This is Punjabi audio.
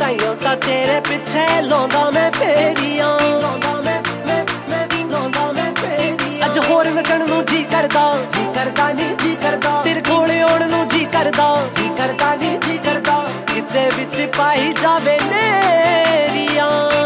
ਤਾਈਓ ਤਾਂ ਤੇਰੇ ਪਿੱਛੇ ਲਾਉਂਦਾ ਮੈਂ ਫੇਰੀਆਂ। ਅੱਜ ਹੋਰ ਨੱਚਣ ਨੂੰ ਜੀ ਕਰਦਾ ਨੀ ਜੀ ਕਰਦਾ, ਤੇਰੇ ਕੋਲੇ ਆਉਣ ਨੂੰ ਜੀ ਕਰਦਾ ਨੀ ਜੀ ਕਰਦਾ, ਕਿਤੇ ਵਿੱਚ ਪਾਈ ਜਾਵੇ ਨੇਰੀਆਂ।